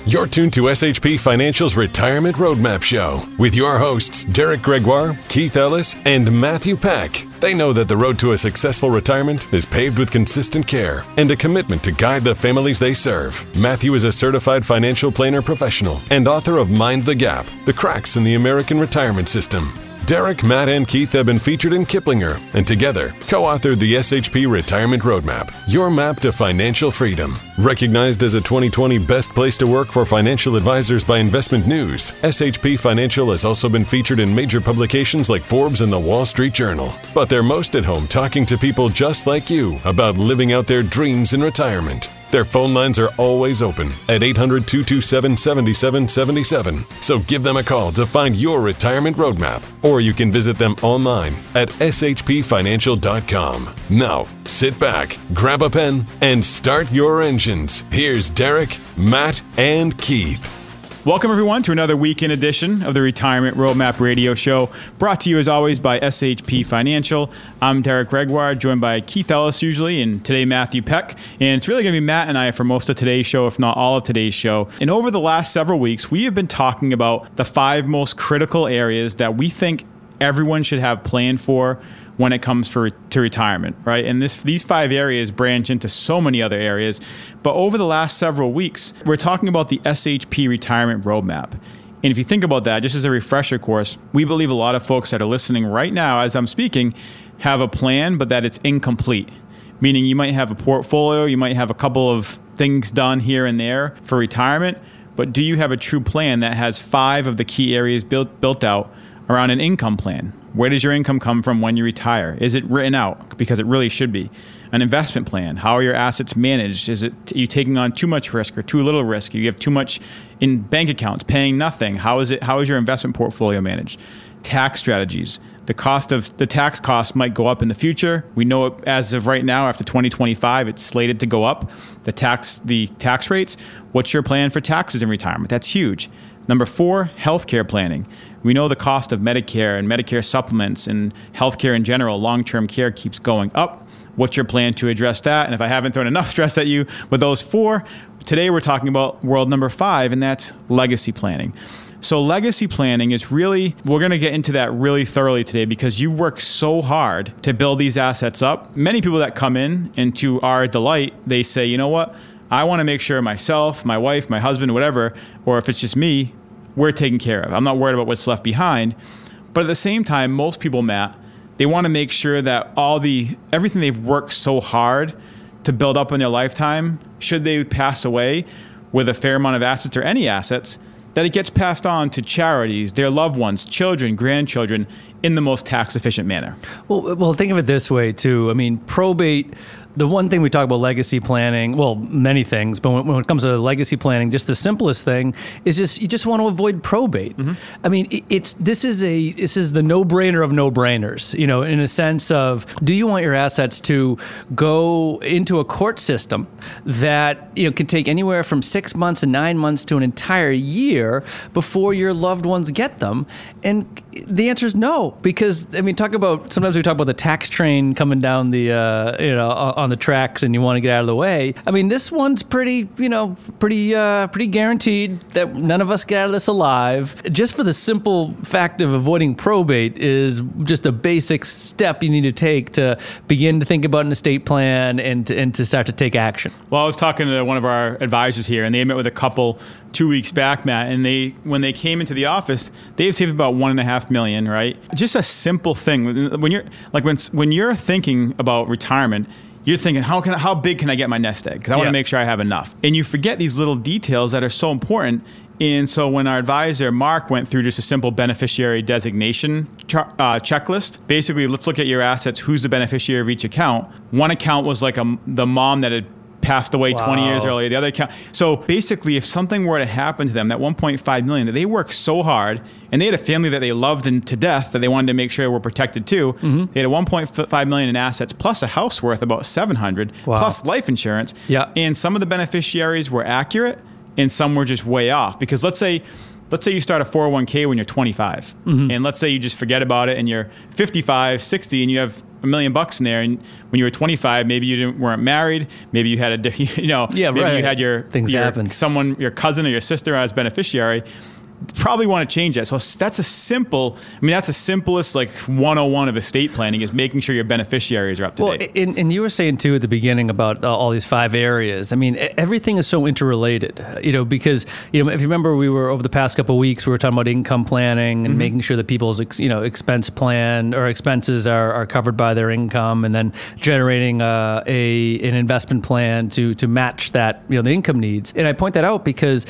You're tuned to SHP Financial's Retirement Roadmap Show with your hosts, Derek Gregoire, Keith Ellis, and Matthew Peck. They know that the road to a successful retirement is paved with consistent care and a commitment to guide the families they serve. Matthew is a certified financial planner professional and author of Mind the Gap, The Cracks in the American Retirement System. Derek, Matt, and Keith have been featured in Kiplinger and together co-authored the SHP Retirement Roadmap, your map to financial freedom. Recognized as a 2020 Best Place to Work for Financial Advisors by Investment News, SHP Financial has also been featured in major publications like Forbes and the Wall Street Journal. But they're most at home talking to people just like you about living out their dreams in retirement. Their phone lines are always open at 800-227-7777. So give them a call to find your retirement roadmap, or you can visit them online at shpfinancial.com. Now, sit back, grab a pen, and start your engines. Here's Derek, Matt, and Keith. Welcome, everyone, to another weekend edition of the Retirement Roadmap Radio Show, brought to you, as always, by SHP Financial. I'm Derek Gregoire, joined by Keith Ellis, usually, and today, Matthew Peck. And it's really going to be Matt and I for most of today's show, if not all of today's show. And over the last several weeks, we have been talking about the 5 most critical areas that we think everyone should have planned for when it comes to retirement, right? And these 5 areas branch into so many other areas. But over the last several weeks, we're talking about the SHP Retirement Roadmap. And if you think about that, just as a refresher course, we believe a lot of folks that are listening right now as I'm speaking have a plan, but that it's incomplete. Meaning you might have a portfolio, you might have a couple of things done here and there for retirement, but do you have a true plan that has 5 of the key areas built out around an income plan? Where does your income come from when you retire? Is it written out? Because it really should be. An investment plan. How are your assets managed? Are you taking on too much risk or too little risk? You have too much in bank accounts, paying nothing. How is your investment portfolio managed? Tax strategies. The tax cost might go up in the future. We know it as of right now, after 2025, it's slated to go up. The tax rates. What's your plan for taxes in retirement? That's huge. Number 4, healthcare planning. We know the cost of Medicare and Medicare supplements and healthcare in general, long-term care keeps going up. What's your plan to address that? And if I haven't thrown enough stress at you with those 4, today we're talking about world number 5, and that's legacy planning. So legacy planning is really, we're going to get into that really thoroughly today because you work so hard to build these assets up. Many people that come in, and to our delight, they say, you know what? I want to make sure myself, my wife, my husband, whatever, or if it's just me, we're taken care of. I'm not worried about what's left behind. But at the same time, most people, Matt, they want to make sure that everything they've worked so hard to build up in their lifetime, should they pass away with a fair amount of assets or any assets, that it gets passed on to charities, their loved ones, children, grandchildren, in the most tax-efficient manner. Well, think of it this way, too. I mean, probate. The one thing we talk about legacy planning, well, many things, but when it comes to legacy planning, just the simplest thing is you just want to avoid probate. Mm-hmm. I mean, this is the no-brainer of no-brainers, in a sense of, do you want your assets to go into a court system that, can take anywhere from 6 months and 9 months to an entire year before your loved ones get them? And the answer is no, because, sometimes we talk about the tax train coming down the, on the tracks and you want to get out of the way. I mean, this one's pretty guaranteed that none of us get out of this alive. Just for the simple fact of avoiding probate is just a basic step you need to take to begin to think about an estate plan and to start to take action. Well, I was talking to one of our advisors here, and they met with a couple 2 weeks back, Matt, and when they came into the office, they've saved about $1.5 million, right? Just a simple thing. When you're thinking about retirement, you're thinking, how big can I get my nest egg? Because I want to make sure I have enough. And you forget these little details that are so important. And so when our advisor, Mark, went through just a simple beneficiary designation checklist, basically, let's look at your assets. Who's the beneficiary of each account? One account was like the mom that had passed away 20 years earlier. The other account. So basically, if something were to happen to them, that $1.5 million, that they worked so hard, and they had a family that they loved to death that they wanted to make sure were protected too. Mm-hmm. They had a $1.5 million in assets plus a house worth about $700 plus life insurance. Yeah. And some of the beneficiaries were accurate and some were just way off. Because let's say let's say you start a 401k when you're 25, and let's say you just forget about it and you're 55, 60, and you have $1 million in there, and when you were 25, maybe you weren't married, maybe you had maybe you had your cousin or your sister as beneficiary. Probably want to change that. So that's the simplest like 101 of estate planning is making sure your beneficiaries are up to date. And you were saying too at the beginning about all these 5 areas. I mean, everything is so interrelated, because, if you remember, we were over the past couple of weeks, we were talking about income planning and making sure that people's, expense plan or expenses are covered by their income, and then generating an investment plan to match that, the income needs. And I point that out because,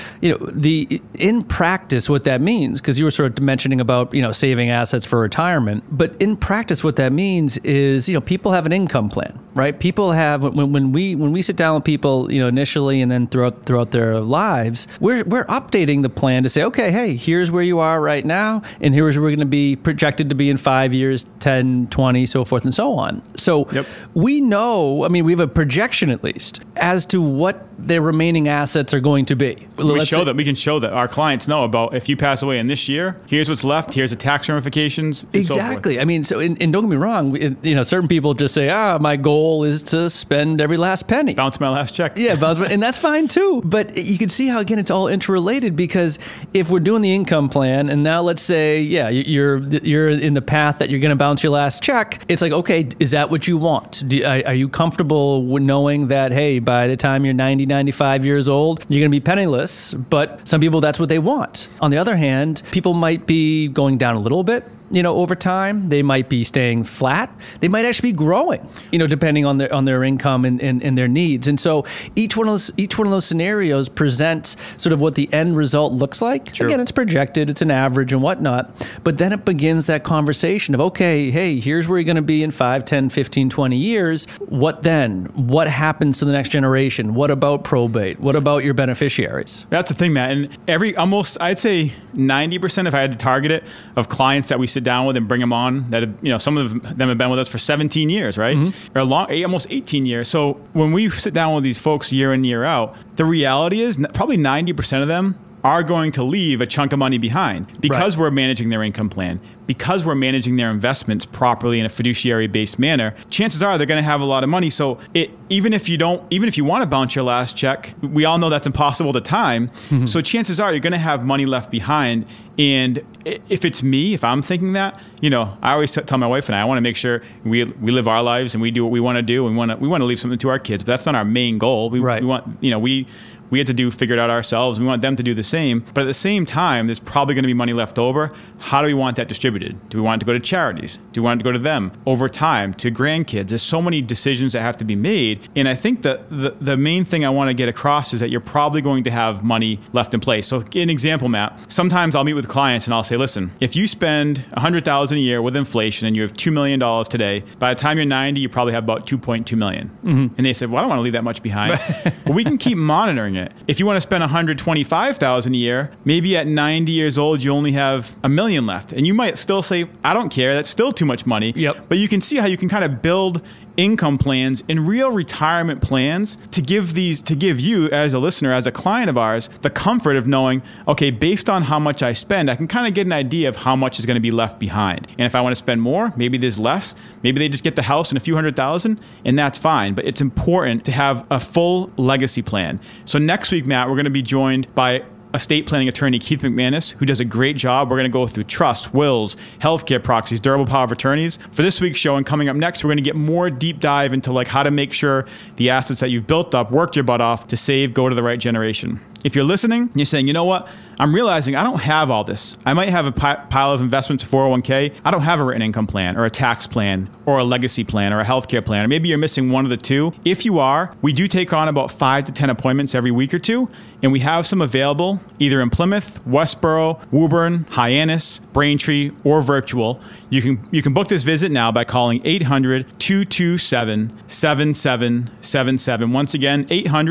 in practice, what that means, because you were sort of mentioning about, saving assets for retirement. But in practice, what that means is, people have an income plan, right? People have, when we sit down with people, initially and then throughout their lives, we're updating the plan to say, okay, hey, here's where you are right now, and here's where we're going to be projected to be in 5 years, 10, 20, so forth and so on. So we know, we have a projection at least as to what their remaining assets are going to be. We can show that our clients know about, if you pass away in this year, here's what's left, here's the tax ramifications. Exactly. And don't get me wrong, certain people just say, my goal is to spend every last penny. Bounce my last check. Yeah, and that's fine too. But you can see how, again, it's all interrelated, because if we're doing the income plan, and now let's say, you're in the path that you're going to bounce your last check, it's like, okay, is that what you want? Are you comfortable with knowing that, hey, by the time you're 90, 95 years old, you're going to be penniless? But some people, that's what they want. On the other hand, people might be going down a little bit, over time. They might be staying flat. They might actually be growing, depending on their income and their needs. And so each one of those scenarios presents sort of what the end result looks like. True. Again, it's projected, it's an average and whatnot. But then it begins that conversation of, okay, hey, here's where you're going to be in 5, 10, 15, 20 years. What then? What happens to the next generation? What about probate? What about your beneficiaries? That's the thing, Matt. And I'd say 90%, if I had to target it, of clients that we sit down with and bring them on, that some of them have been with us for 17 years, right? Or almost 18 years. So when we sit down with these folks year in, year out, the reality is probably 90% of them are going to leave a chunk of money behind because we're managing their income plan, because we're managing their investments properly in a fiduciary-based manner. Chances are they're going to have a lot of money. So even if you want to bounce your last check, we all know that's impossible to time. So chances are you're going to have money left behind. And if I'm thinking that, I always tell my wife and I want to make sure we live our lives and we do what we want to do. And we want to leave something to our kids, but that's not our main goal. We want, we had to figure it out ourselves. We want them to do the same. But at the same time, there's probably going to be money left over. How do we want that distributed? Do we want it to go to charities? Do we want it to go to them over time, to grandkids? There's so many decisions that have to be made. And I think that the main thing I want to get across is that you're probably going to have money left in place. So an example, Matt, sometimes I'll meet with clients and I'll say, listen, if you spend $100,000 a year with inflation and you have $2 million today, by the time you're 90, you probably have about $2.2 million. And they said, well, I don't want to leave that much behind. But we can keep monitoring it. If you want to spend $125,000 a year, maybe at 90 years old, you only have $1 million left. And you might still say, I don't care. That's still too much money. Yep. But you can see how you can kind of build income plans and real retirement plans to give you as a listener, as a client of ours, the comfort of knowing, okay, based on how much I spend, I can kind of get an idea of how much is going to be left behind. And if I want to spend more, maybe there's less. Maybe they just get the house and a few $100,000, and that's fine. But it's important to have a full legacy plan. So next week, Matt, we're going to be joined by estate planning attorney Keith McManus, who does a great job. We're going to go through trusts, wills, healthcare proxies, durable power of attorneys. For this week's show and coming up next, we're going to get more deep dive into how to make sure the assets that you've built up, worked your butt off to save, go to the right generation. If you're listening, you're saying, you know what? I'm realizing I don't have all this. I might have a pile of investments, 401k. I don't have a written income plan or a tax plan or a legacy plan or a healthcare plan. Or maybe you're missing one of the two. If you are, we do take on about 5 to 10 appointments every week or two. And we have some available either in Plymouth, Westboro, Woburn, Hyannis, Braintree, or virtual. You can book this visit now by calling 800-227-7777. Once again,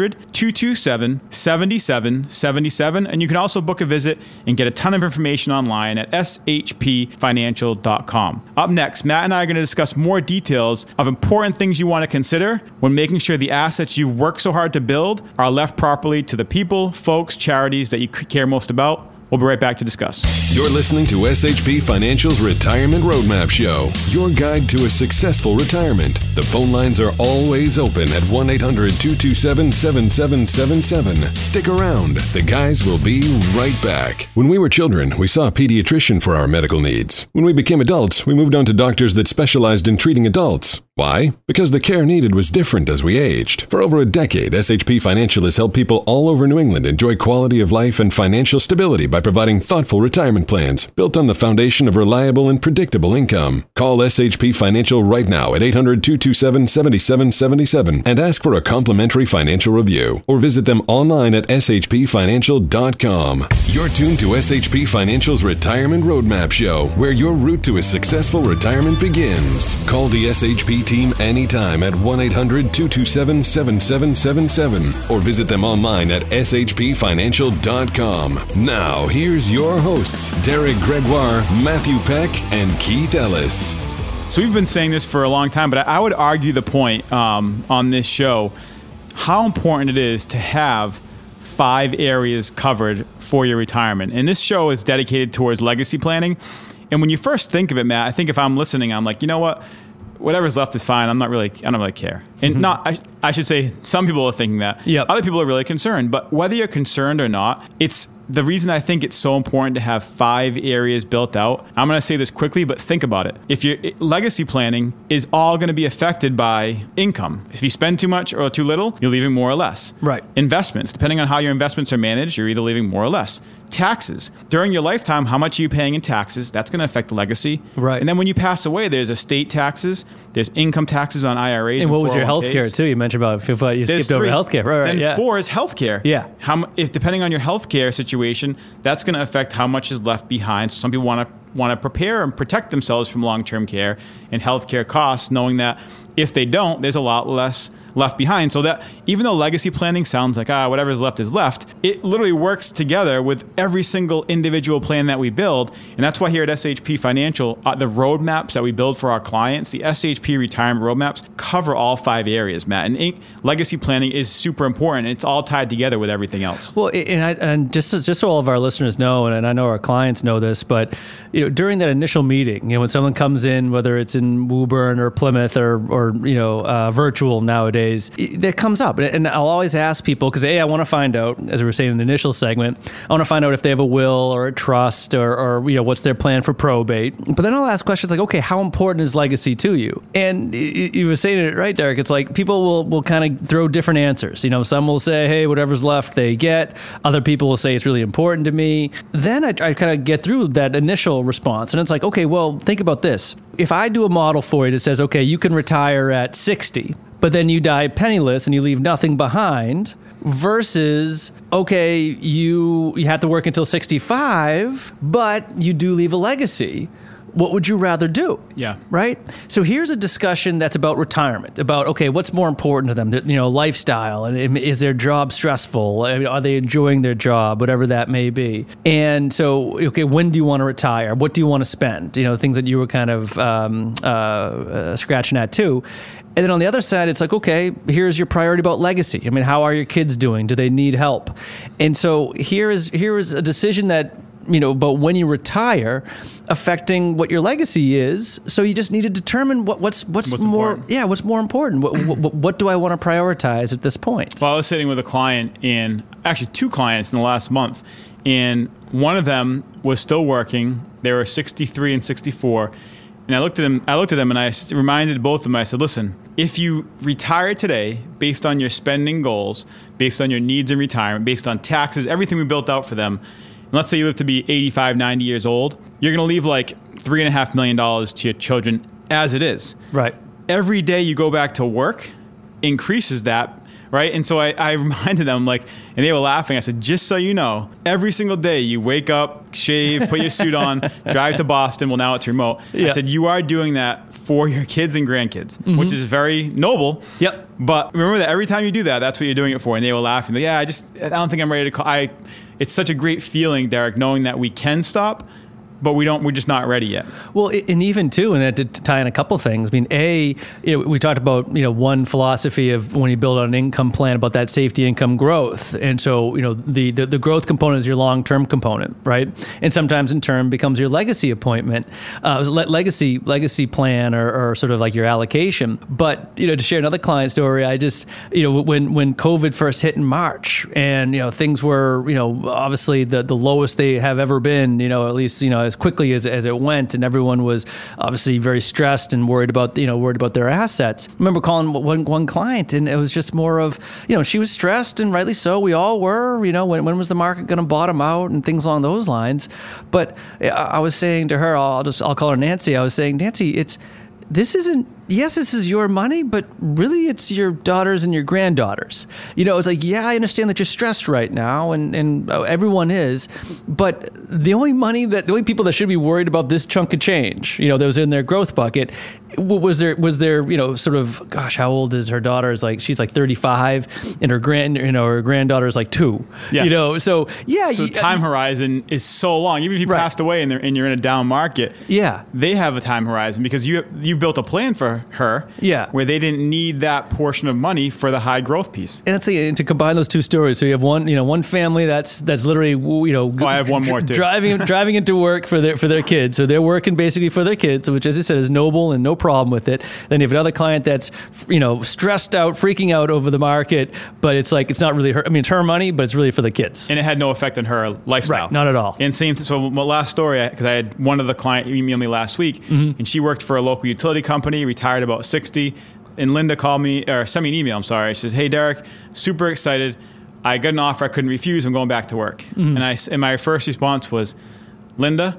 800-227-7777. And you can also book a visit and get a ton of information online at shpfinancial.com. Up next, Matt and I are going to discuss more details of important things you want to consider when making sure the assets you've worked so hard to build are left properly to the people, folks, charities that you care most about. We'll be right back to discuss. You're listening to SHP Financial's Retirement Roadmap Show, your guide to a successful retirement. The phone lines are always open at 1-800-227-7777. Stick around. The guys will be right back. When we were children, we saw a pediatrician for our medical needs. When we became adults, we moved on to doctors that specialized in treating adults. Why? Because the care needed was different as we aged. For over a decade, SHP Financial has helped people all over New England enjoy quality of life and financial stability by providing thoughtful retirement plans built on the foundation of reliable and predictable income. Call SHP Financial right now at 800-227-7777 and ask for a complimentary financial review, or visit them online at shpfinancial.com. You're tuned to SHP Financial's Retirement Roadmap Show, where your route to a successful retirement begins. Call the SHP team anytime at 1-800-227-7777 or visit them online at shpfinancial.com. Now, here's your hosts, Derek Gregoire, Matthew Peck, and Keith Ellis. So we've been saying this for a long time, but I would argue the point on this show, how important it is to have 5 areas covered for your retirement. And this show is dedicated towards legacy planning. And when you first think of it, Matt, I think if I'm listening, I'm like, you know what? Whatever's left is fine. I don't really care. And I should say, some people are thinking that. Yep. Other people are really concerned. But whether you're concerned or not, it's the reason I think it's so important to have 5 areas built out. I'm going to say this quickly, but think about it. If your legacy planning is all going to be affected by income. If you spend too much or too little, you're leaving more or less. Right. Investments, depending on how your investments are managed, you're either leaving more or less. Taxes. During your lifetime, how much are you paying in taxes? That's going to affect the legacy. Right. And then when you pass away, there's estate taxes, there's income taxes on IRAs. And what was your health care too? You mentioned about you skipped over health care. Right, then 4 is health care. Yeah. If depending on your health care situation, that's going to affect how much is left behind. So some people want to prepare and protect themselves from long-term care and health care costs, knowing that if they don't, there's a lot less left behind. So that even though legacy planning sounds like, whatever's left is left, it literally works together with every single individual plan that we build. And that's why here at SHP Financial, the roadmaps that we build for our clients, the SHP retirement roadmaps, cover all 5 areas, Matt. And legacy planning is super important. It's all tied together with everything else. Well, and just so all of our listeners know, and I know our clients know this, but during that initial meeting, when someone comes in, whether it's in Woburn or Plymouth or virtual nowadays, that comes up. And I'll always ask people, because I want to find out, as we were saying in the initial segment, I want to find out if they have a will or a trust or what's their plan for probate. But then I'll ask questions like, okay, how important is legacy to you? And you were saying it right, Derek. It's like people will kind of throw different answers. Some will say, hey, whatever's left they get. Other people will say it's really important to me. Then I kind of get through that initial response. And it's like, okay, well, think about this. If I do a model for you that says, okay, you can retire at 60, but then you die penniless and you leave nothing behind, versus, okay, you have to work until 65, but you do leave a legacy. What would you rather do? Yeah. Right? So here's a discussion that's about retirement, about, okay, what's more important to them? Lifestyle. And is their job stressful? I mean, are they enjoying their job? Whatever that may be. And so, okay, when do you want to retire? What do you want to spend? Things that you were kind of scratching at too. And then on the other side, it's like, okay, here's your priority about legacy. I mean, how are your kids doing? Do they need help? And so here is a decision that, about when you retire, affecting what your legacy is. So you just need to determine what's more important. Yeah, what's more important. What do I want to prioritize at this point? Well, I was sitting with a client actually 2 clients in the last month, and one of them was still working. They were 63 and 64. And I looked at them and I reminded both of them, I said, listen, if you retire today based on your spending goals, based on your needs in retirement, based on taxes, everything we built out for them, and let's say you live to be 85, 90 years old, you're going to leave like $3.5 million to your children as it is. Right. Every day you go back to work increases that, right? And so I reminded them, and they were laughing. I said, just so you know, every single day you wake up, shave, put your suit on, drive to Boston. Well, now it's remote. Yeah. I said, you are doing that for your kids and grandkids, which is very noble. Yep. But remember that every time you do that, that's what you're doing it for. And they were laughing. Like, I don't think I'm ready to call. It's such a great feeling, Derek, knowing that we can stop but we're just not ready yet. Well, and even too, and to tie in a couple things. I mean, we talked about one philosophy of when you build an income plan about that safety income growth, and so the growth component is your long-term component, right? And sometimes in turn becomes your legacy appointment, legacy plan, or sort of like your allocation. But to share another client story, I just when COVID first hit in March, and things were obviously the lowest they have ever been, at least as quickly as it went, and everyone was obviously very stressed and worried about their assets. I remember calling one client, and it was just more of she was stressed, and rightly so. We all were. When was the market going to bottom out and things along those lines. But I was saying to her, I'll call her Nancy. I was saying, Nancy, this is your money, but really it's your daughters and your granddaughters. It's like, yeah, I understand that you're stressed right now, and everyone is, but the only people that should be worried about this chunk of change, that was in their growth bucket, was there sort of, gosh, how old is her daughter? She's like 35, and her granddaughter is like 2. Yeah. So time horizon is so long. Even if you passed away and you're in a down market, they have a time horizon because you built a plan for her, where they didn't need that portion of money for the high growth piece. And to combine those two stories, so you have one family that's literally I have one more too. driving into work for their kids, so they're working basically for their kids, which, as I said, is noble and no problem with it. Then you have another client that's stressed out, freaking out over the market, but it's like it's not really her. I mean, it's her money, but it's really for the kids, and it had no effect on her lifestyle. Right, not at all. And so my last story, because I had one of the client email me last week, and she worked for a local utility company, retired about 60, and Linda called me, or sent me an email, I'm sorry. She says, "Hey, Derek, super excited. I got an offer I couldn't refuse. I'm going back to work." And my first response was, "Linda,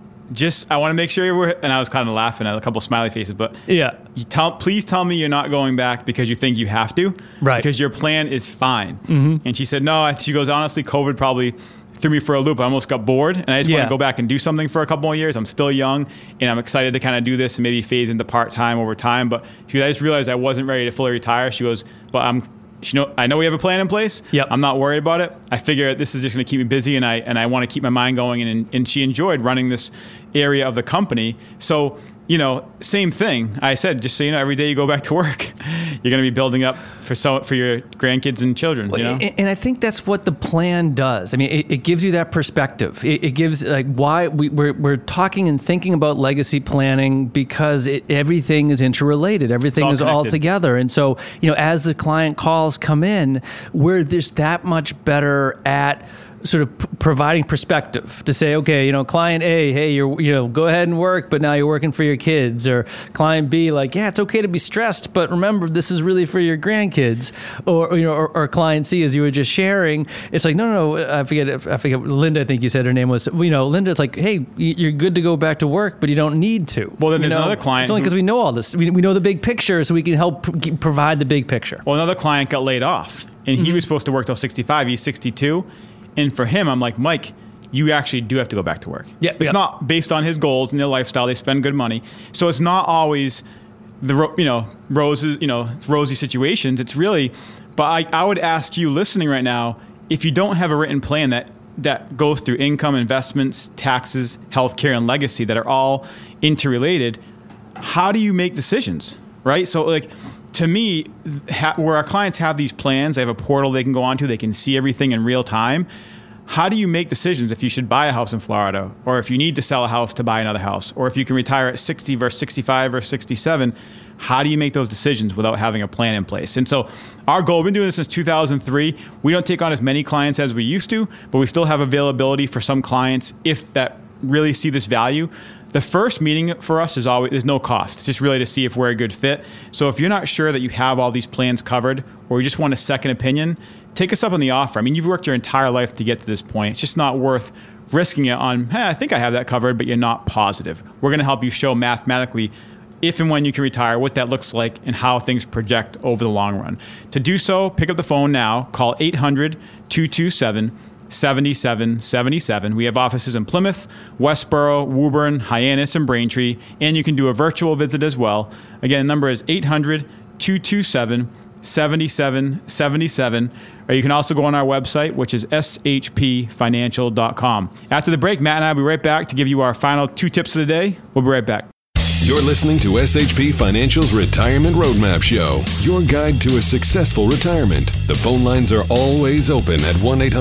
I want to make sure you're," and I was kind of laughing at a couple of smiley faces, but please tell me you're not going back because you think you have to, right? Because your plan is fine. And she said, "No," she goes, "Honestly, COVID probably threw me for a loop. I almost got bored, and I just want to go back and do something for a couple more years. I'm still young, and I'm excited to kind of do this and maybe phase into part-time over time." But I just realized I wasn't ready to fully retire. She goes, "But I know we have a plan in place. Yep. I'm not worried about it. I figure this is just going to keep me busy, and I want to keep my mind going." And she enjoyed running this area of the company. So, same thing. I said, just so you know, every day you go back to work, you're going to be building up for your grandkids and children. And I think that's what the plan does. I mean, it gives you that perspective. It gives why we're talking and thinking about legacy planning, because everything is interrelated. Everything is all together. And so, as the client calls come in, we're just that much better at sort of providing perspective to say, okay, client A, hey, you're go ahead and work, but now you're working for your kids. Or client B, it's okay to be stressed, but remember, this is really for your grandkids. Or client C, as you were just sharing, it's like, no, I forget, Linda, I think you said her name was, Linda, it's like, hey, you're good to go back to work, but you don't need to. Well, then there's another client. It's only because we know all this. We know the big picture, so we can help provide the big picture. Well, another client got laid off, and he was supposed to work till 65. He's 62. And for him, I'm like, "Mike, you actually do have to go back to work." It's not based on his goals and their lifestyle. They spend good money. So it's not always the rosy situations. It's really, but I would ask you listening right now, if you don't have a written plan that goes through income, investments, taxes, healthcare, and legacy that are all interrelated, how do you make decisions, right? So to me, where our clients have these plans, they have a portal they can go onto, they can see everything in real time. How do you make decisions if you should buy a house in Florida, or if you need to sell a house to buy another house, or if you can retire at 60 versus 65 or 67? How do you make those decisions without having a plan in place? And so our goal, we've been doing this since 2003. We don't take on as many clients as we used to, but we still have availability for some clients if that really see this value. The first meeting for us there's no cost. It's just really to see if we're a good fit. So if you're not sure that you have all these plans covered, or you just want a second opinion, take us up on the offer. I mean, you've worked your entire life to get to this point. It's just not worth risking it on, hey, I think I have that covered, but you're not positive. We're going to help you show mathematically if and when you can retire, what that looks like, and how things project over the long run. To do so, pick up the phone now. Call 800-227-7777. We have offices in Plymouth, Westboro, Woburn, Hyannis, and Braintree, and you can do a virtual visit as well. Again, the number is 800-227-7777. 7777. Or you can also go on our website, which is shpfinancial.com. After the break, Matt and I will be right back to give you our final 2 tips of the day. We'll be right back. You're listening to SHP Financial's Retirement Roadmap Show, your guide to a successful retirement. The phone lines are always open at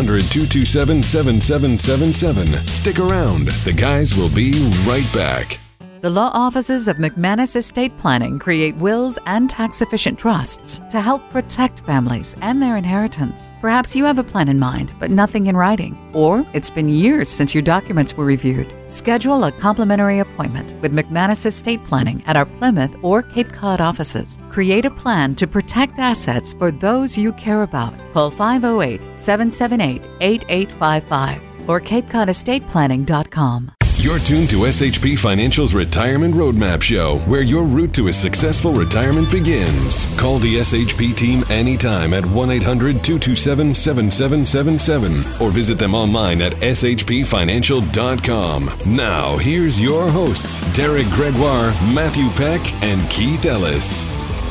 1-800-227-7777. Stick around. The guys will be right back. The law offices of McManus Estate Planning create wills and tax-efficient trusts to help protect families and their inheritance. Perhaps you have a plan in mind, but nothing in writing. Or it's been years since your documents were reviewed. Schedule a complimentary appointment with McManus Estate Planning at our Plymouth or Cape Cod offices. Create a plan to protect assets for those you care about. Call 508-778-8855 or CapeCodEstatePlanning.com. You're tuned to SHP Financial's Retirement Roadmap Show, where your route to a successful retirement begins. Call the SHP team anytime at 1-800-227-7777 or visit them online at shpfinancial.com. Now, here's your hosts, Derek Gregoire, Matthew Peck, and Keith Ellis.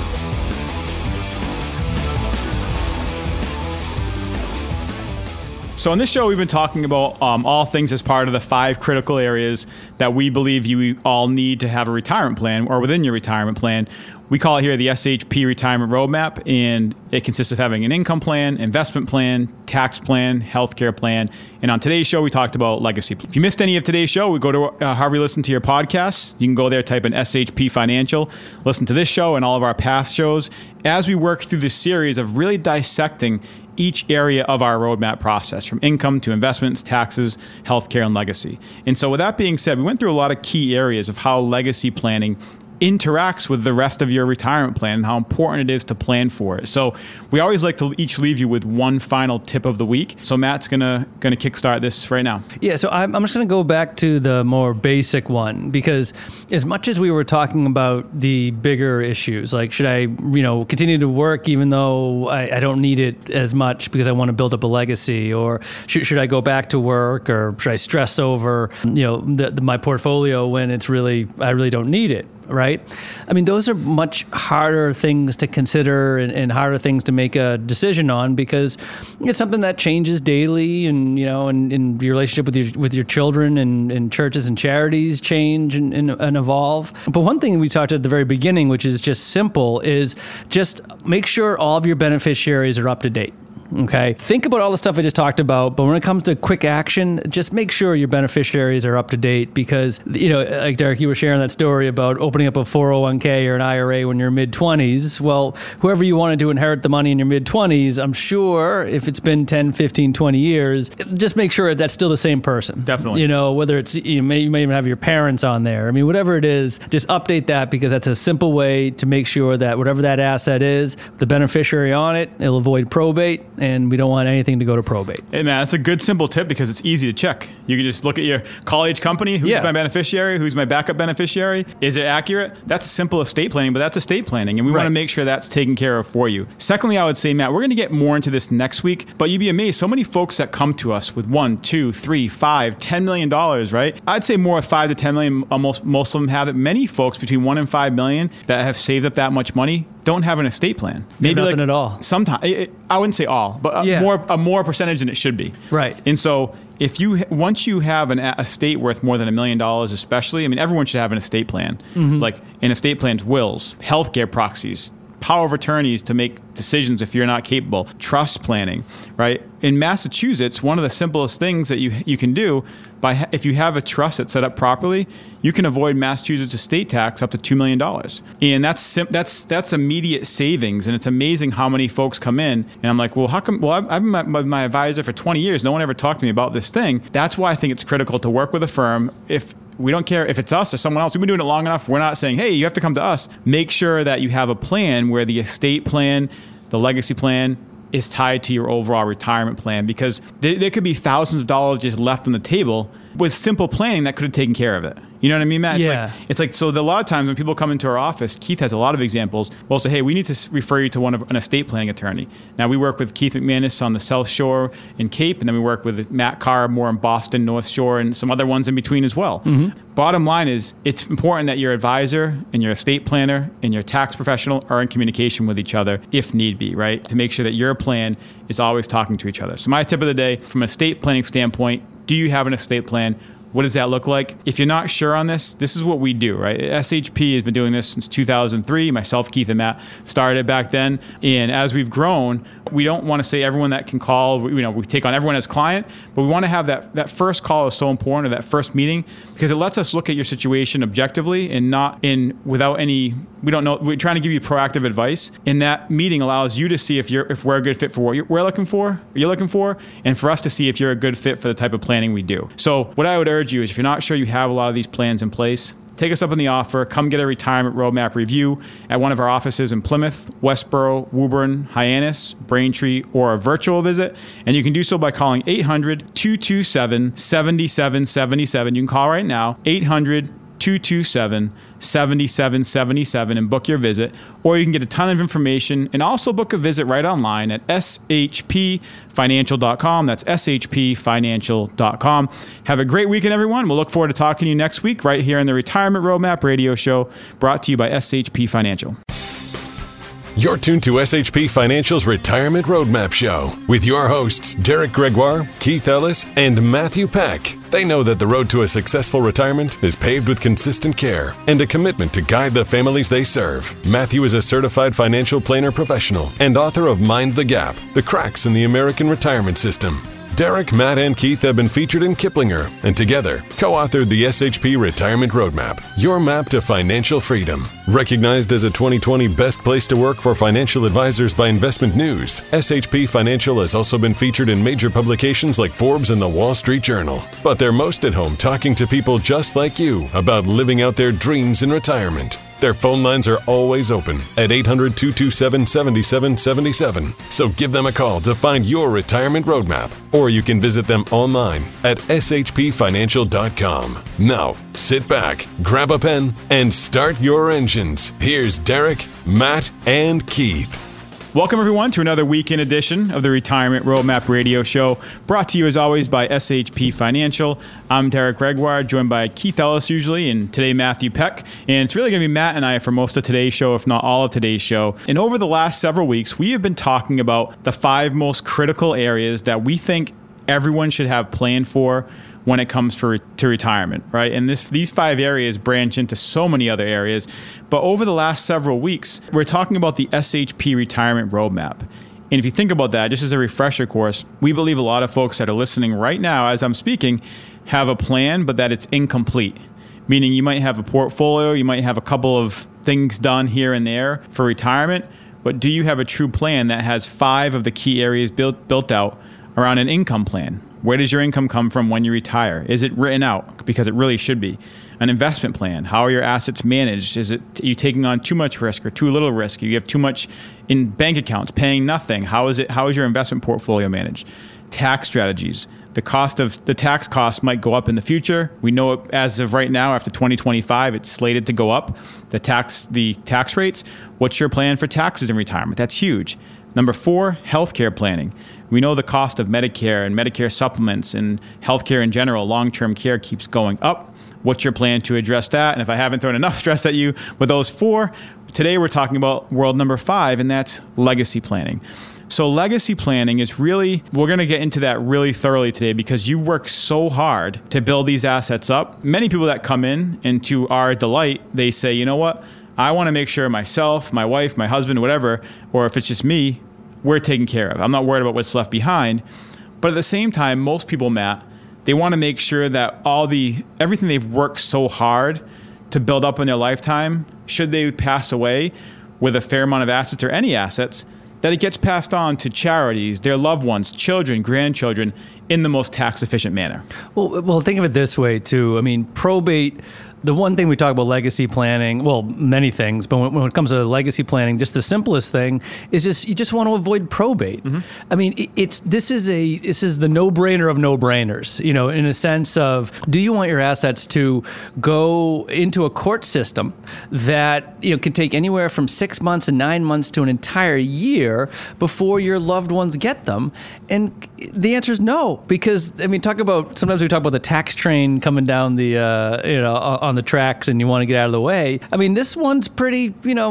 So on this show, we've been talking about all things as part of the 5 critical areas that we believe you all need to have a retirement plan or within your retirement plan. We call it here the SHP Retirement Roadmap, and it consists of having an income plan, investment plan, tax plan, healthcare plan. And on today's show, we talked about legacy. If you missed any of today's show, we go to however you listen to your podcasts. You can go there, type in SHP Financial, listen to this show and all of our past shows as we work through this series of really dissecting each area of our roadmap process, from income to investments, taxes, healthcare, and legacy. And so with that being said, we went through a lot of key areas of how legacy planning interacts with the rest of your retirement plan and how important it is to plan for it. So we always like to each leave you with one final tip of the week. So Matt's gonna kickstart this right now. Yeah, so I'm just going to go back to the more basic one, because as much as we were talking about the bigger issues, like should I continue to work even though I don't need it as much because I want to build up a legacy, or should I go back to work, or should I stress over my portfolio when I really don't need it? Right? I mean, those are much harder things to consider and harder things to make a decision on, because it's something that changes daily, and and your relationship with your children and churches and charities change and evolve. But one thing we talked at the very beginning, which is just simple, is just make sure all of your beneficiaries are up to date. Okay. Think about all the stuff I just talked about, but when it comes to quick action, just make sure your beneficiaries are up to date, because, like Derek, you were sharing that story about opening up a 401k or an IRA when you're mid-20s. Well, whoever you wanted to inherit the money in your mid-20s, I'm sure if it's been 10, 15, 20 years, just make sure that's still the same person. Definitely. Whether it's, you may even have your parents on there. I mean, whatever it is, just update that, because that's a simple way to make sure that whatever that asset is, the beneficiary on it, it'll avoid probate. And we don't want anything to go to probate. Hey man, that's a good simple tip, because it's easy to check. You can just look at your college company. Who's my beneficiary? Who's my backup beneficiary? Is it accurate? That's simple estate planning, but that's estate planning, and we want to make sure that's taken care of for you. Secondly, I would say, Matt, we're going to get more into this next week, but you'd be amazed. So many folks that come to us with $1, $2, $3, $5, $10 million, right? I'd say more 5 to 10 million. Most of them have it. Many folks between 1 and 5 million that have saved up that much money don't have an estate plan. Maybe nothing at all. Sometimes, I wouldn't say all, but a more percentage than it should be. Right. And so once you have an estate worth more than $1 million, especially, I mean, everyone should have an estate plan. Mm-hmm. Like an estate plan's wills, healthcare proxies, power of attorneys to make decisions if you're not capable, trust planning, right? In Massachusetts, one of the simplest things that you can do, if you have a trust that's set up properly, you can avoid Massachusetts estate tax up to $2 million. And that's immediate savings. And it's amazing how many folks come in and I'm like, well, how come? Well, I've been with my advisor for 20 years. No one ever talked to me about this thing. That's why I think it's critical to work with a firm. We don't care if it's us or someone else. We've been doing it long enough. We're not saying, hey, you have to come to us. Make sure that you have a plan where the estate plan, the legacy plan, is tied to your overall retirement plan, because there could be thousands of dollars just left on the table with simple planning that could have taken care of it. You know what I mean, Matt? Yeah. It's like, so a lot of times when people come into our office, Keith has a lot of examples. We'll say, hey, we need to refer you to an estate planning attorney. Now, we work with Keith McManus on the South Shore in Cape, and then we work with Matt Carr more in Boston, North Shore, and some other ones in between as well. Bottom line is, it's important that your advisor and your estate planner and your tax professional are in communication with each other if need be, right? To make sure that your plan is always talking to each other. So my tip of the day, from an estate planning standpoint, do you have an estate plan? What does that look like? If you're not sure on this is what we do, right? SHP has been doing this since 2003. Myself, Keith, and Matt started it back then. And as we've grown, we don't want to say everyone that can call, we take on everyone as client, but we want to have that first call is so important, or that first meeting, because it lets us look at your situation objectively and not without any, we don't know, we're trying to give you proactive advice. And that meeting allows you to see if we're a good fit for what you're looking for, and for us to see if you're a good fit for the type of planning we do. So what I would urge you is, if you're not sure you have a lot of these plans in place, take us up on the offer. Come get a retirement roadmap review at one of our offices in Plymouth, Westboro, Woburn, Hyannis, Braintree, or a virtual visit. And you can do so by calling 800-227-7777. You can call right now, 800-227-7777, and book your visit. Or you can get a ton of information and also book a visit right online at shpfinancial.com. That's shpfinancial.com. Have a great weekend, everyone. We'll look forward to talking to you next week right here on the Retirement Roadmap Radio Show, brought to you by SHP Financial. You're tuned to SHP Financial's Retirement Roadmap Show with your hosts, Derek Gregoire, Keith Ellis, and Matthew Peck. They know that the road to a successful retirement is paved with consistent care and a commitment to guide the families they serve. Matthew is a certified financial planner professional and author of Mind the Gap, The Cracks in the American Retirement System. Derek, Matt, and Keith have been featured in Kiplinger and together co-authored the SHP Retirement Roadmap, your map to financial freedom. Recognized as a 2020 Best Place to Work for Financial Advisors by Investment News, SHP Financial has also been featured in major publications like Forbes and the Wall Street Journal. But they're most at home talking to people just like you about living out their dreams in retirement. Their phone lines are always open at 800-227-7777. So give them a call to find your retirement roadmap, or you can visit them online at shpfinancial.com. Now, sit back, grab a pen, and start your engines. Here's Derek, Matt, and Keith. Welcome, everyone, to another weekend edition of the Retirement Roadmap Radio Show, brought to you, as always, by SHP Financial. I'm Derek Gregoire, joined by Keith Ellis usually, and today Matthew Peck. And it's really going to be Matt and I for most of today's show, if not all of today's show. And over the last several weeks, we have been talking about the 5 most critical areas that we think everyone should have planned for when it comes to retirement, right? And these 5 areas branch into so many other areas. But over the last several weeks, we're talking about the SHP Retirement Roadmap. And if you think about that, just as a refresher course, we believe a lot of folks that are listening right now as I'm speaking have a plan, but that it's incomplete. Meaning you might have a portfolio, you might have a couple of things done here and there for retirement, but do you have a true plan that has 5 of the key areas built out around an income plan? Where does your income come from when you retire? Is it written out? Because it really should be. An investment plan. How are your assets managed? Are you taking on too much risk or too little risk? You have too much in bank accounts, paying nothing. How is your investment portfolio managed? Tax strategies. The tax costs might go up in the future. We know it as of right now, after 2025, it's slated to go up. The tax rates. What's your plan for taxes in retirement? That's huge. Number 4, healthcare planning. We know the cost of Medicare and Medicare supplements and healthcare in general, long-term care, keeps going up. What's your plan to address that? And if I haven't thrown enough stress at you with those 4, today we're talking about world number 5, and that's legacy planning. So legacy planning is really, we're going to get into that really thoroughly today, because you work so hard to build these assets up. Many people that come in, and to our delight, they say, you know what? I want to make sure myself, my wife, my husband, whatever, or if it's just me, we're taken care of. I'm not worried about what's left behind. But at the same time, most people, Matt, they want to make sure that everything they've worked so hard to build up in their lifetime, should they pass away with a fair amount of assets or any assets, that it gets passed on to charities, their loved ones, children, grandchildren, in the most tax-efficient manner. Well, think of it this way, too. I mean, probate, The one thing we talk about legacy planning, well, many things, but when it comes to legacy planning, just the simplest thing is just you just want to avoid probate. I mean, this is the no-brainer of no-brainers. In a sense of, do you want your assets to go into a court system that can take anywhere from 6 months and 9 months to an entire year before your loved ones get them? And the answer is no, because sometimes we talk about the tax train coming down the on the tracks, and you want to get out of the way. I mean, this one's pretty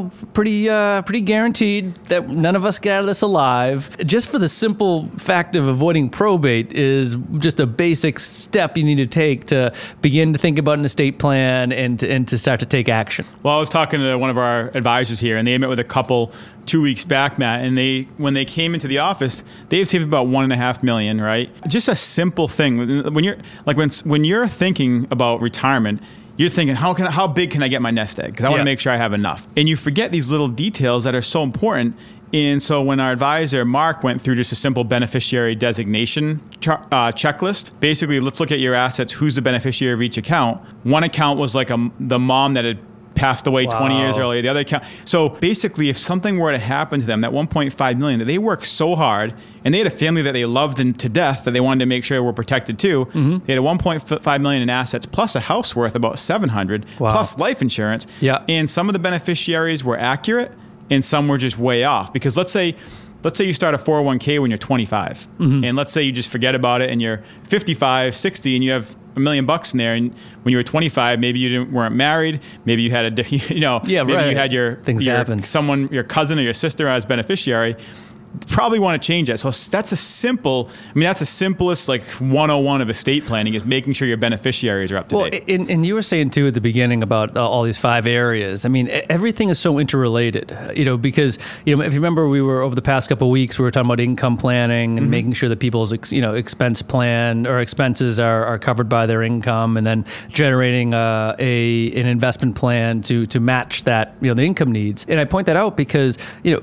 guaranteed that none of us get out of this alive. Just for the simple fact of avoiding probate is just a basic step you need to take to begin to think about an estate plan and to start to take action. Well, I was talking to one of our advisors here, and they met with a couple 2 weeks back, Matt, and when they came into the office, they've saved about $1.5 million, right? Just a simple thing. When you're thinking about retirement, you're thinking, how big can I get my nest egg? Because I want to make sure I have enough. And you forget these little details that are so important. And so when our advisor, Mark, went through just a simple beneficiary designation checklist, basically, let's look at your assets. Who's the beneficiary of each account? One account was like the mom that had passed away 20 years earlier. The other account. So basically, if something were to happen to them, that $1.5 million, that they worked so hard, and they had a family that they loved to death that they wanted to make sure were protected too. They had a $1.5 million in assets plus a house worth about $700 plus life insurance. Yeah. And some of the beneficiaries were accurate, and some were just way off. Because let's say you start a 401k when you're 25, and let's say you just forget about it, and you're 55, 60, and you have $1 million in there, and when you were 25, maybe you weren't married, maybe you had maybe you had your cousin or your sister as beneficiary. Probably want to change that. So that's the simplest 101 of estate planning is making sure your beneficiaries are up to date. And you were saying too at the beginning about all these 5 areas. I mean, everything is so interrelated, because, if you remember, we were over the past couple of weeks, we were talking about income planning and making sure that people's, expense plan or expenses are covered by their income, and then generating an investment plan to match that, the income needs. And I point that out because,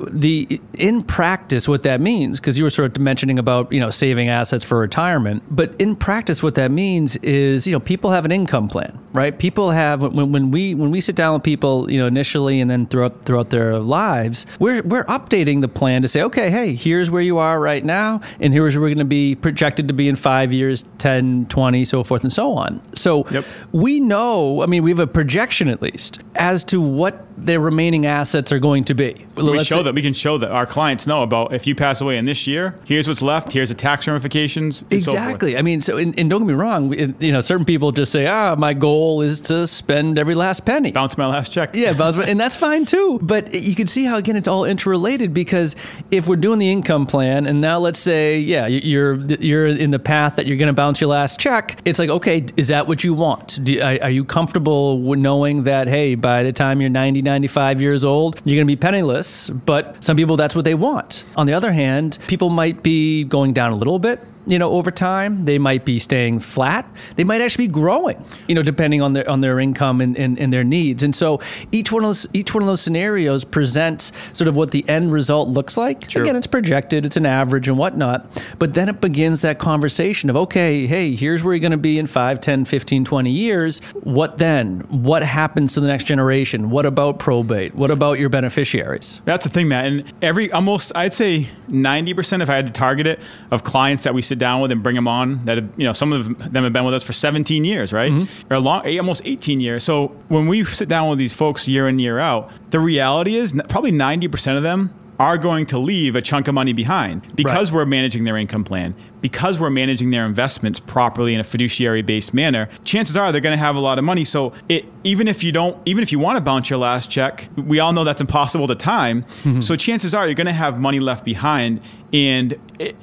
in practice, what that means, because you were sort of mentioning about, saving assets for retirement, but in practice, what that means is, people have an income plan, right? People have, when we sit down with people, initially and then throughout their lives, we're updating the plan to say, okay, hey, here's where you are right now, and here's where we're going to be projected to be in 5 years, 10, 20, so forth and so on. So we know, we have a projection at least as to what their remaining assets are going to be. We can show that our clients know about, if you pass away in this year, here's what's left, here's the tax ramifications. Exactly. So and don't get me wrong, certain people just say, my goal is to spend every last penny. Bounce my last check. Yeah, and that's fine too. But you can see how, again, it's all interrelated, because if we're doing the income plan, and now let's say, you're in the path that you're going to bounce your last check, it's like, okay, is that what you want? Are you comfortable with knowing that, hey, by the time you're 90, 95 years old, you're going to be penniless? But some people, that's what they want. On the other hand, people might be going down a little bit, over time. They might be staying flat. They might actually be growing, depending on their income and their needs. And so each one of those scenarios presents sort of what the end result looks like. True. Again, it's projected, it's an average and whatnot. But then it begins that conversation of, okay, hey, here's where you're going to be in 5, 10, 15, 20 years. What then? What happens to the next generation? What about probate? What about your beneficiaries? That's the thing, Matt. And I'd say 90%, if I had to target it, of clients that we sit down with and bring them on, that some of them have been with us for 17 years, right? Or almost 18 years. So when we sit down with these folks year in, year out, the reality is probably 90% of them are going to leave a chunk of money behind because we're managing their income plan, because we're managing their investments properly in a fiduciary-based manner. Chances are they're going to have a lot of money. So even if you want to bounce your last check, we all know that's impossible to time. So chances are you're going to have money left behind. And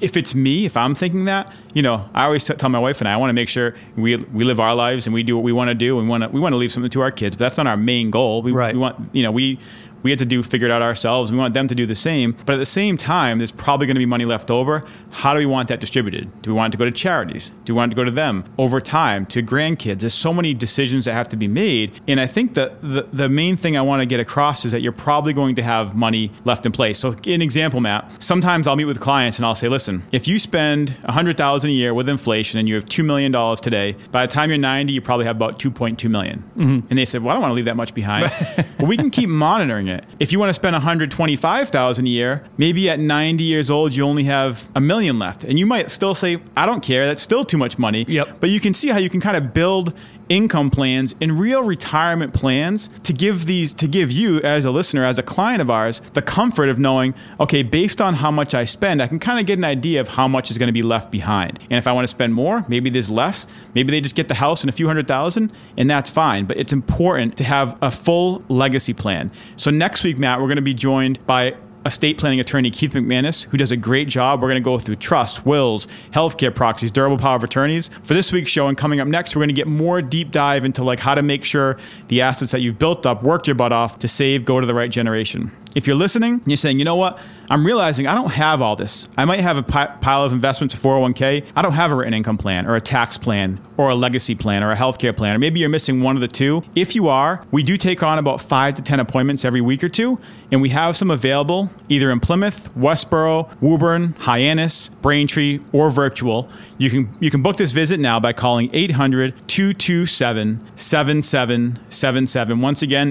if I'm thinking that, I always tell my wife and I want to make sure we live our lives and we do what we want to do. We want to leave something to our kids, but that's not our main goal. We want, We had to figure it out ourselves. We want them to do the same. But at the same time, there's probably going to be money left over. How do we want that distributed? Do we want it to go to charities? Do we want it to go to them over time, to grandkids? There's so many decisions that have to be made. And I think that the main thing I want to get across is that you're probably going to have money left in place. So an example, Matt, sometimes I'll meet with clients and I'll say, listen, if you spend $100,000 a year with inflation and you have $2 million today, by the time you're 90, you probably have about $2.2 million. And they said, well, I don't want to leave that much behind. Well, we can keep monitoring it. If you want to spend $125,000 a year, maybe at 90 years old, you only have $1 million left. And you might still say, I don't care. That's still too much money. Yep. But you can see how you can kind of build income plans and real retirement plans to give you as a listener, as a client of ours, the comfort of knowing, okay, based on how much I spend, I can kind of get an idea of how much is going to be left behind. And if I want to spend more, maybe there's less. Maybe they just get the house and a few $100,000, and that's fine. But it's important to have a full legacy plan. So next week, Matt, we're going to be joined by estate planning attorney Keith McManus, who does a great job. We're going to go through trusts, wills, healthcare proxies, durable power of attorneys. For this week's show and coming up next, we're going to get more deep dive into like how to make sure the assets that you've built up, worked your butt off to save, go to the right generation. If you're listening and you're saying, you know what, I'm realizing I don't have all this. I might have a pile of investments, a 401k. I don't have a written income plan or a tax plan or a legacy plan or a healthcare plan, or maybe you're missing one of the two. If you are, we do take on about 5 to 10 appointments every week or two, and we have some available either in Plymouth, Westboro, Woburn, Hyannis, Braintree, or virtual. You can book this visit now by calling 800-227-7777. Once again,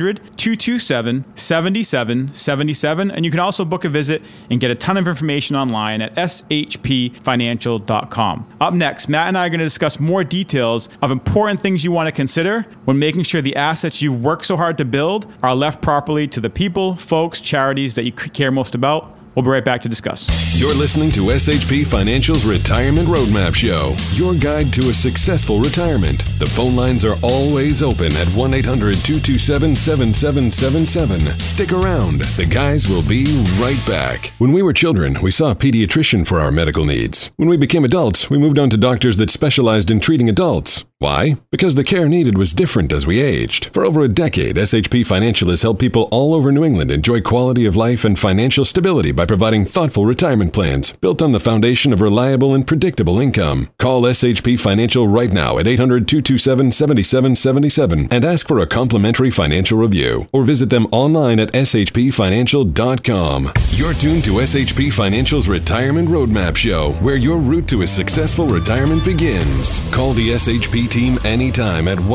800-227-7777. And you can also book a visit and get a ton of information online at shpfinancial.com. Up next, Matt and I are going to discuss more details of important things you want to consider when making sure the assets you've worked so hard to build are left properly to the people, folks, charities that you care most about. We'll be right back to discuss. You're listening to SHP Financial's Retirement Roadmap Show, your guide to a successful retirement. The phone lines are always open at 1-800-227-7777. Stick around. The guys will be right back. When we were children, we saw a pediatrician for our medical needs. When we became adults, we moved on to doctors that specialized in treating adults. Why? Because the care needed was different as we aged. For over a decade, SHP Financial has helped people all over New England enjoy quality of life and financial stability by providing thoughtful retirement plans built on the foundation of reliable and predictable income. Call SHP Financial right now at 800-227-7777 and ask for a complimentary financial review, or visit them online at shpfinancial.com. You're tuned to SHP Financial's Retirement Roadmap Show, where your route to a successful retirement begins. Call the SHP team anytime at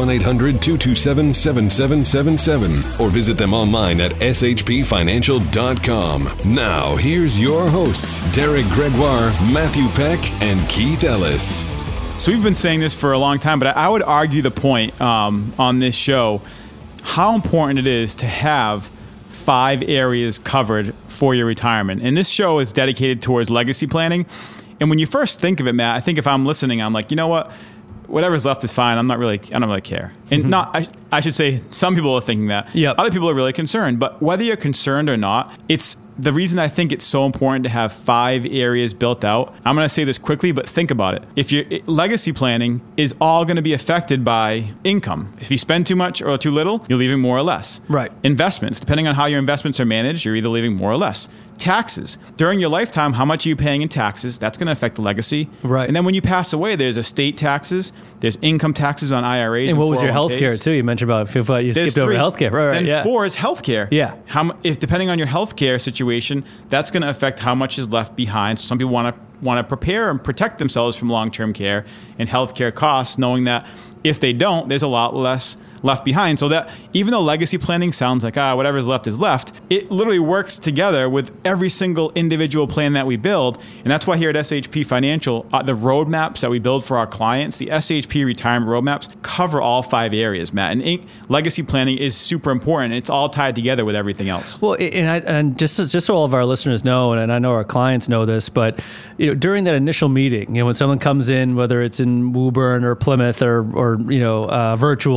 1-800-227-7777 or visit them online at shpfinancial.com. Now, here's your hosts, Derek Gregoire, Matthew Peck, and Keith Ellis. So we've been saying this for a long time, but I would argue the point on this show, how important it is to have 5 areas covered for your retirement. And this show is dedicated towards legacy planning. And when you first think of it, Matt, I think if I'm listening, I'm like, you know what? Whatever's left is fine. I don't really care. And I should say, some people are thinking that. Yep. Other people are really concerned. But whether you're concerned or not, it's the reason I think it's so important to have 5 areas built out. I'm going to say this quickly, but think about it. If your legacy planning is all going to be affected by income. If you spend too much or too little, you're leaving more or less. Right. Investments, depending on how your investments are managed, you're either leaving more or less. Taxes. During your lifetime, how much are you paying in taxes? That's going to affect the legacy. Right. And then when you pass away, there's estate taxes, there's income taxes on IRAs. And what was your 401ks. health care too? You mentioned about you There's skipped over 3. health care. Right, then yeah. 4 is health care. Yeah. If depending on your health care situation, that's going to affect how much is left behind. So some people want to prepare and protect themselves from long-term care and healthcare costs, knowing that if they don't, there's a lot less left behind. So that even though legacy planning sounds like, whatever's left is left, it literally works together with every single individual plan that we build. And that's why here at SHP Financial, the roadmaps that we build for our clients, the SHP retirement roadmaps, cover all 5 areas, Matt. And legacy planning is super important. It's all tied together with everything else. Well, and just so all of our listeners know, and I know our clients know this, but during that initial meeting, when someone comes in, whether it's in Woburn or Plymouth or virtual nowadays,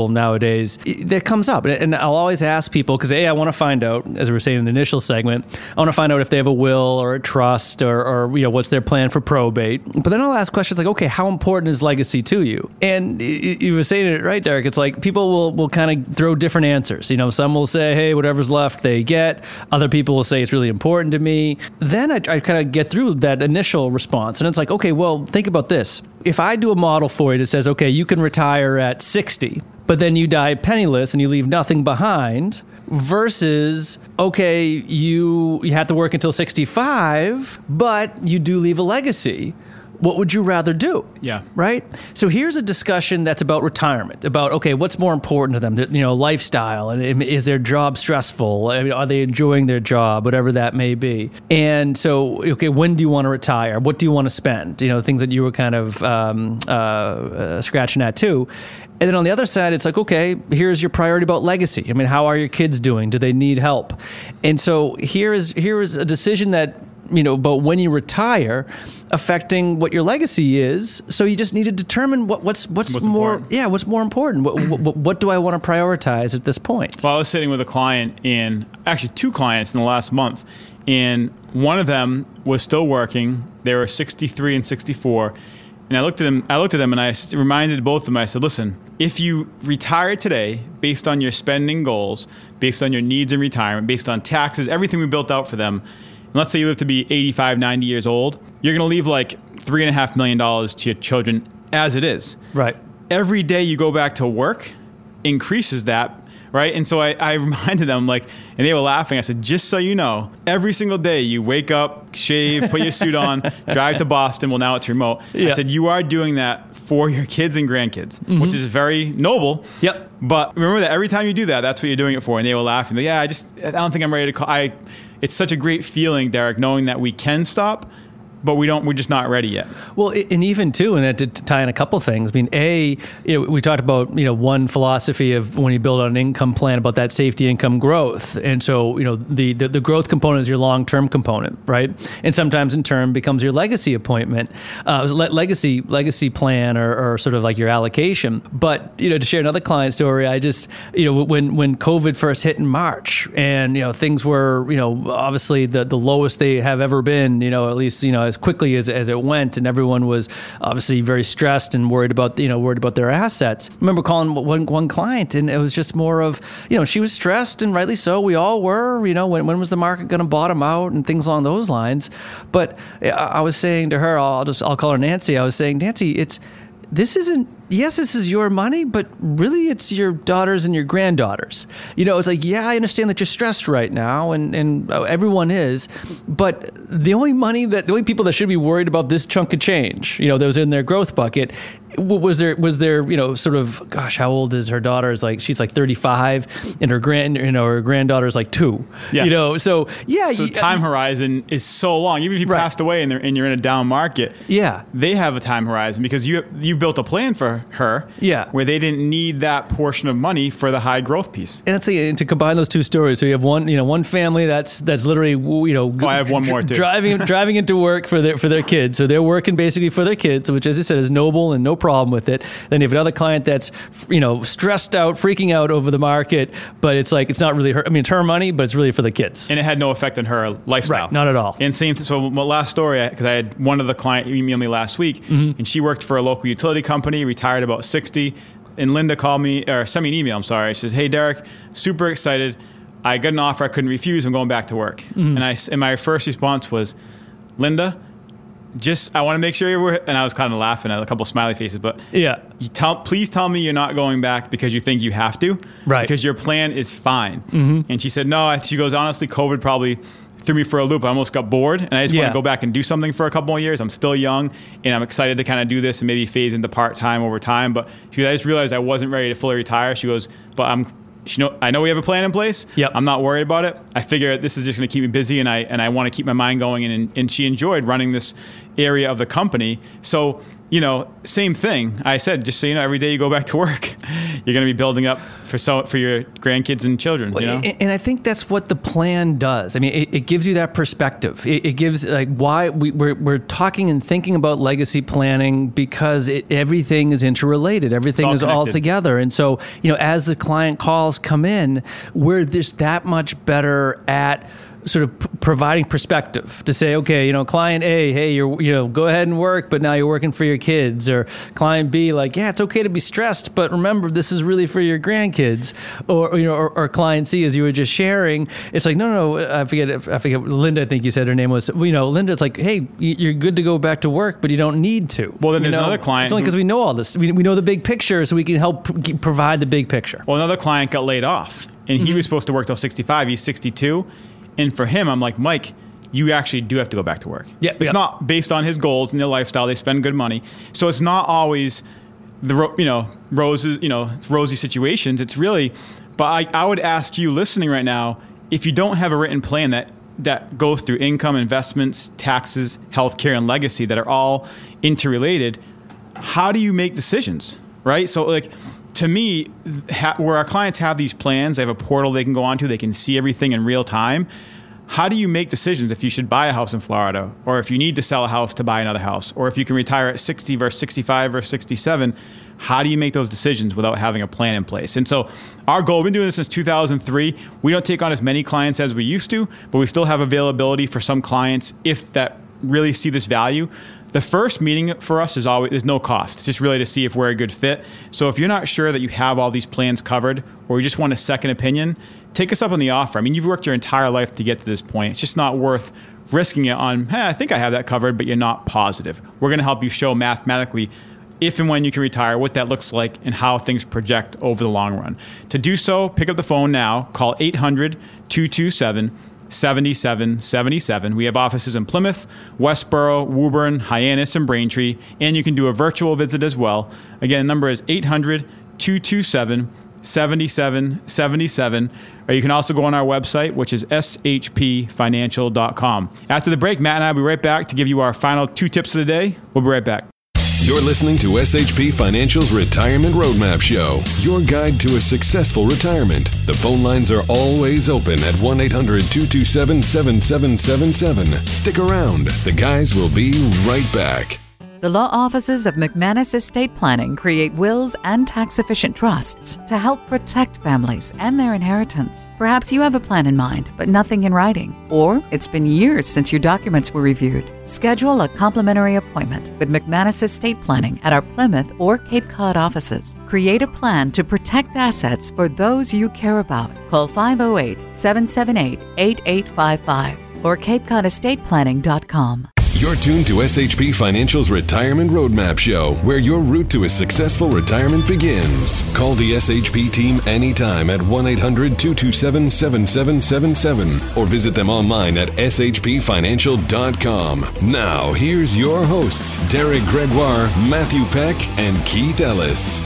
days, that comes up. And I'll always ask people, because I want to find out, as we were saying in the initial segment, I want to find out if they have a will or a trust or what's their plan for probate. But then I'll ask questions like, okay, how important is legacy to you? And you were saying it right, Derek. It's like people will kind of throw different answers. Some will say, hey, whatever's left they get. Other people will say it's really important to me. Then I kind of get through that initial response. And it's like, okay, well, think about this. If I do a model for you that says, okay, you can retire at 60, but then you die penniless and you leave nothing behind, versus, okay, you have to work until 65, but you do leave a legacy. What would you rather do? Yeah. Right? So here's a discussion that's about retirement, about, okay, what's more important to them? Lifestyle. And is their job stressful? I mean, are they enjoying their job? Whatever that may be. And so, okay, when do you want to retire? What do you want to spend? Things that you were kind of scratching at too. And then on the other side, it's like, okay, here's your priority about legacy. I mean, how are your kids doing? Do they need help? And so here is a decision that, but when you retire, affecting what your legacy is. So you just need to determine what's more important. Yeah, what's more important. What do I want to prioritize at this point? Well, I was sitting with a client, actually 2 clients in the last month, and one of them was still working. They were 63 and 64. And I looked at them and I reminded both of them, I said, listen, if you retire today based on your spending goals, based on your needs in retirement, based on taxes, everything we built out for them, and let's say you live to be 85, 90 years old, you're going to leave like $3.5 million to your children as it is. Right. Every day you go back to work increases that, right? And so I reminded them, and they were laughing. I said, just so you know, every single day you wake up, shave, put your suit on, drive to Boston. Well, now it's remote. Yeah. I said, you are doing that for your kids and grandkids, which is very noble. Yep. But remember that every time you do that, that's what you're doing it for. And they were laughing. But yeah, I don't think I'm ready to call. It's such a great feeling, Derek, knowing that we can stop, but we're just not ready yet. Well, and even too, and to tie in a couple things. I mean, we talked about one philosophy of when you build an income plan about that safety income growth, and so the growth component is your long term component, right? And sometimes in turn becomes your legacy appointment, legacy plan, or sort of like your allocation. But to share another client story, I just when COVID first hit in March, and things were obviously the lowest they have ever been, at least as quickly as it went, and everyone was obviously very stressed and worried about their assets. I remember calling one client, and it was just more of she was stressed, and rightly so. We all were. When was the market going to bottom out and things along those lines. But I was saying to her, I'll call her Nancy. I was saying, Nancy, this is your money, but really it's your daughters and your granddaughters. It's like, yeah, I understand that you're stressed right now, and everyone is, but the only people that should be worried about this chunk of change, that was in their growth bucket, was there sort of, gosh, how old is her daughter? She's like 35, and her granddaughter is like 2. Yeah. So time horizon is so long. Even if you passed away and you're in a down market, yeah, they have a time horizon because you built a plan for her, where they didn't need that portion of money for the high growth piece. And to combine those two stories, so you have one family that's literally I have one more too. driving into work for their kids, so they're working basically for their kids, which, as I said, is noble and no problem with it. Then you have another client that's stressed out, freaking out over the market, but it's like it's not really her. I mean, it's her money, but it's really for the kids, and it had no effect on her lifestyle. Right, not at all. And same. So my last story, because I had one of the client email me last week, and she worked for a local utility company, retired about 60, and Linda called me or sent me an email. I'm sorry. She says, "Hey Derek, super excited. I got an offer I couldn't refuse. I'm going back to work." And my first response was, "Linda, I want to make sure you're," and I was kind of laughing at a couple of smiley faces, but yeah, please tell me you're not going back because you think you have to, right? Because your plan is fine. And she said, "No." She goes, "Honestly, COVID probably threw me for a loop. I almost got bored, and I just want to go back and do something for a couple more years. I'm still young, and I'm excited to kind of do this and maybe phase into part-time over time." But she goes, "I just realized I wasn't ready to fully retire." She goes, "But I know we have a plan in place. Yep. I'm not worried about it. I figure this is just going to keep me busy, and I want to keep my mind going." And she enjoyed running this area of the company. So same thing. I said, just so you know, every day you go back to work, you're going to be building up for your grandkids and children. And I think that's what the plan does. I mean, it gives you that perspective. It gives why we're talking and thinking about legacy planning, because everything is interrelated. Everything is all together. And so, as the client calls come in, we're just that much better at sort of providing perspective to say, okay, client A, hey, you're, go ahead and work, but now you're working for your kids. Or client B, yeah, it's okay to be stressed, but remember, this is really for your grandkids. Or client C, as you were just sharing, it's no, I forget, Linda, I think you said her name was, Linda, it's hey, you're good to go back to work, but you don't need to. Well, then there's another client. It's only because we know all this. We know the big picture, so we can help provide the big picture. Well, another client got laid off, and he was supposed to work till 65. He's 62. And for him, I'm Mike, you actually do have to go back to work. Yeah, it's not based on his goals and their lifestyle. They spend good money. So it's not always the rosy situations. It's really, but I would ask you listening right now, if you don't have a written plan that goes through income, investments, taxes, healthcare, and legacy that are all interrelated, how do you make decisions, right? So to me, where our clients have these plans, they have a portal they can go onto, they can see everything in real time. How do you make decisions if you should buy a house in Florida, or if you need to sell a house to buy another house, or if you can retire at 60 versus 65 or 67? How do you make those decisions without having a plan in place? And so our goal, we've been doing this since 2003. We don't take on as many clients as we used to, but we still have availability for some clients if that really see this value. The first meeting for us there's no cost. It's just really to see if we're a good fit. So if you're not sure that you have all these plans covered, or you just want a second opinion, take us up on the offer. I mean, you've worked your entire life to get to this point. It's just not worth risking it on, hey, I think I have that covered, but you're not positive. We're going to help you show mathematically if and when you can retire, what that looks like, and how things project over the long run. To do so, pick up the phone now. Call 800-227-7777. We have offices in Plymouth, Westboro, Woburn, Hyannis, and Braintree, and you can do a virtual visit as well. Again, the number is 800-227-7777, or you can also go on our website, which is shpfinancial.com. After the break, Matt and I will be right back to give you our final 2 tips of the day. We'll be right back. You're listening to SHP Financial's Retirement Roadmap Show, your guide to a successful retirement. The phone lines are always open at 1-800-227-7777. Stick around. The guys will be right back. The law offices of McManus Estate Planning create wills and tax-efficient trusts to help protect families and their inheritance. Perhaps you have a plan in mind, but nothing in writing. Or it's been years since your documents were reviewed. Schedule a complimentary appointment with McManus Estate Planning at our Plymouth or Cape Cod offices. Create a plan to protect assets for those you care about. Call 508-778-8855 or CapeCodEstatePlanning.com. You're tuned to SHP Financial's Retirement Roadmap Show, where your route to a successful retirement begins. Call the SHP team anytime at 1-800-227-7777 or visit them online at shpfinancial.com. Now, here's your hosts, Derek Gregoire, Matthew Peck, and Keith Ellis.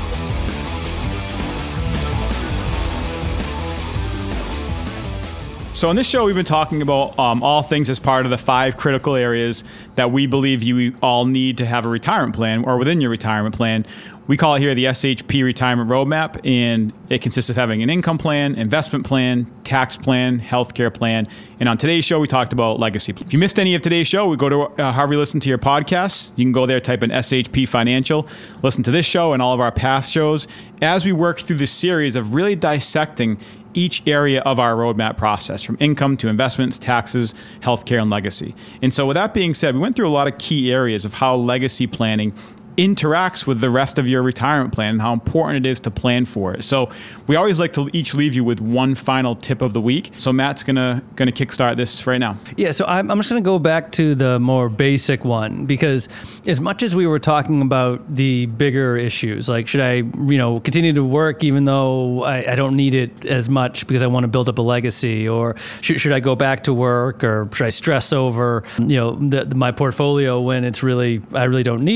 So on this show, we've been talking about all things as part of the 5 critical areas that we believe you all need to have a retirement plan, or within your retirement plan. We call it here the SHP Retirement Roadmap, and it consists of having an income plan, investment plan, tax plan, healthcare plan. And on today's show, we talked about legacy. If you missed any of today's show, we go to however you listen to your podcasts. You can go there, type in SHP Financial, listen to this show and all of our past shows as we work through this series of really dissecting each area of our roadmap process, from income to investments, taxes, healthcare, and legacy. And so with that being said, we went through a lot of key areas of how legacy planning interacts with the rest of your retirement plan and how important it is to plan for it. So we always like to each leave you with one final tip of the week. So Matt's gonna kickstart this right now. Yeah, so I'm just gonna go back to the more basic one, because as much as we were talking about the bigger issues, like should I continue to work even though I don't need it as much because I want to build up a legacy, or should I go back to work, or should I stress over my portfolio when I really don't need it?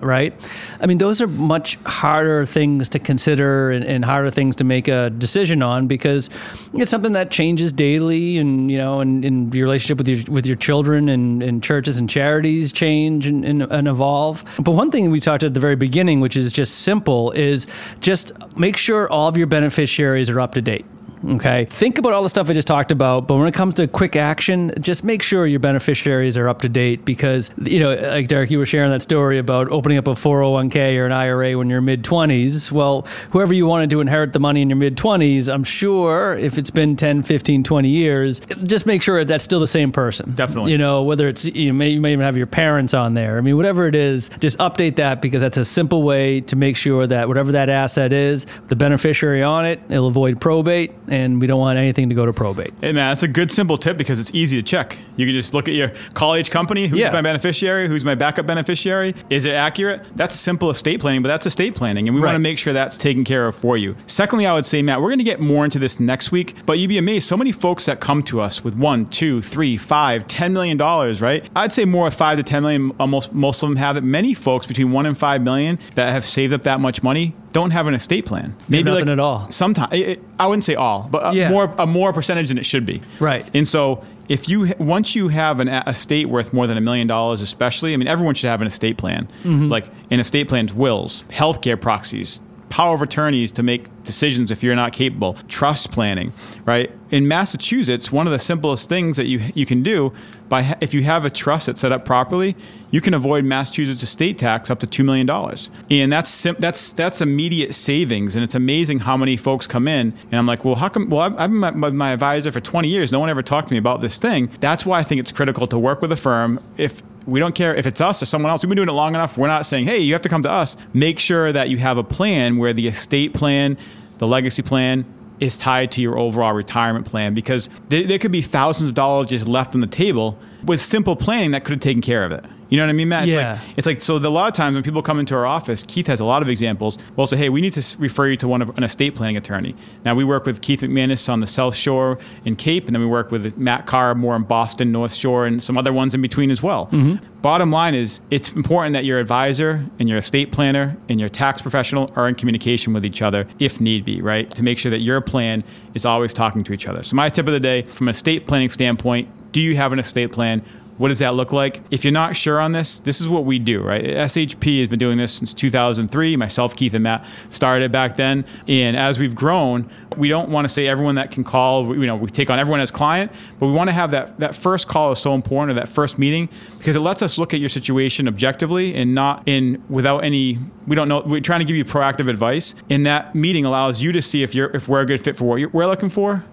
right? I mean, those are much harder things to consider and harder things to make a decision on, because it's something that changes daily, and and your relationship with your children and churches and charities change and evolve. But one thing we talked at the very beginning, which is just simple, is just make sure all of your beneficiaries are up to date. Okay. Think about all the stuff I just talked about, but when it comes to quick action, just make sure your beneficiaries are up to date, because, like Derek, you were sharing that story about opening up a 401k or an IRA when you're mid-20s. Well, whoever you wanted to inherit the money in your mid-20s, I'm sure if it's been 10, 15, 20 years, just make sure that's still the same person. Definitely. Whether it's, you may even have your parents on there. I mean, whatever it is, just update that, because that's a simple way to make sure that whatever that asset is, the beneficiary on it, it'll avoid probate. And we don't want anything to go to probate. Hey man, that's a good simple tip, because it's easy to check. You can just look at your college company. Who's my beneficiary? Who's my backup beneficiary? Is it accurate? That's simple estate planning, but that's estate planning. And we want to make sure that's taken care of for you. Secondly, I would say, Matt, we're going to get more into this next week, but you'd be amazed. So many folks that come to us with $1, $2, $3, $5, $10 million, right? I'd say more 5 to 10 million, almost most of them have it. Many folks between 1 and 5 million that have saved up that much money don't have an estate plan. Maybe nothing at all. Sometimes, I wouldn't say all, but a more percentage than it should be. Right. And so once you have an estate worth more than $1 million, especially, I mean, everyone should have an estate plan. Mm-hmm. Like an estate plan's wills, healthcare proxies, power of attorneys to make decisions if you're not capable, trust planning, right? In Massachusetts, one of the simplest things that you can do, if you have a trust that's set up properly, you can avoid Massachusetts estate tax up to $2 million. And that's immediate savings. And it's amazing how many folks come in and I'm like, well, how come? Well, I've been with my advisor for 20 years. No one ever talked to me about this thing. That's why I think it's critical to work with a firm. If we don't care if it's us or someone else. We've been doing it long enough. We're not saying, hey, you have to come to us. Make sure that you have a plan where the estate plan, the legacy plan, is tied to your overall retirement plan, because there could be thousands of dollars just left on the table with simple planning that could have taken care of it. You know what I mean, Matt? It's like so a lot of times when people come into our office, Keith has a lot of examples. We'll say, hey, we need to refer you to an estate planning attorney. Now, we work with Keith McManus on the South Shore in Cape, and then we work with Matt Carr more in Boston, North Shore, and some other ones in between as well. Mm-hmm. Bottom line is, it's important that your advisor and your estate planner and your tax professional are in communication with each other if need be, right? To make sure that your plan is always talking to each other. So my tip of the day, from an estate planning standpoint, do you have an estate plan? What does that look like? If you're not sure on this is what we do, right? SHP has been doing this since 2003. Myself, Keith, and Matt started it back then. And as we've grown, we don't want to say everyone that can call, we take on everyone as client, but we want to have that first call is so important, or that first meeting, because it lets us look at your situation objectively and not without any, we don't know, we're trying to give you proactive advice. And that meeting allows you to see if we're a good fit for what you're looking for,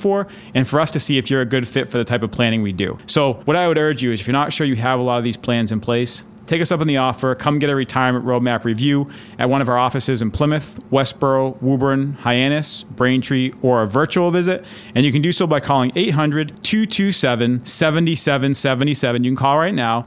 and for us to see if you're a good fit for the type of planning we do. So what I would urge you is, if you're not sure you have a lot of these plans in place, take us up on the offer. Come get a retirement roadmap review at one of our offices in Plymouth, Westboro, Woburn, Hyannis, Braintree, or a virtual visit. And you can do so by calling 800-227-7777. You can call right now,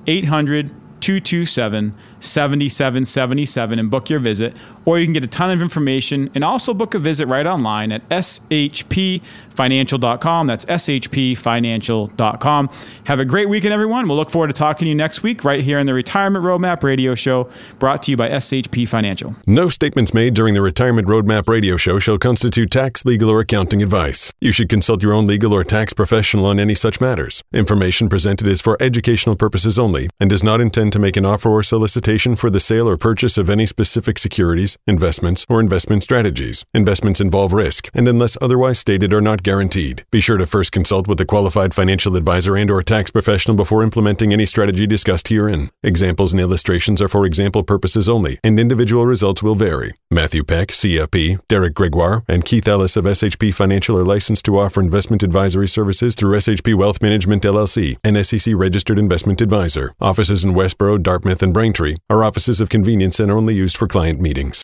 800-227-7777, and book your visit. Or you can get a ton of information and also book a visit right online at shpfinancial.com. That's shpfinancial.com. Have a great weekend, everyone. We'll look forward to talking to you next week right here in the Retirement Roadmap Radio Show, brought to you by SHP Financial. No statements made during the Retirement Roadmap Radio Show shall constitute tax, legal, or accounting advice. You should consult your own legal or tax professional on any such matters. Information presented is for educational purposes only and does not intend to make an offer or solicitation for the sale or purchase of any specific securities, investments, or investment strategies. Investments involve risk and, unless otherwise stated, are not guaranteed. Be sure to first consult with a qualified financial advisor and or tax professional before implementing any strategy discussed herein. Examples and illustrations are for example purposes only, and individual results will vary. Matthew Peck, CFP, Derek Gregoire, and Keith Ellis of SHP Financial are licensed to offer investment advisory services through SHP Wealth Management, LLC, an SEC-registered investment advisor. Offices in Westboro, Dartmouth, and Braintree are offices of convenience and are only used for client meetings.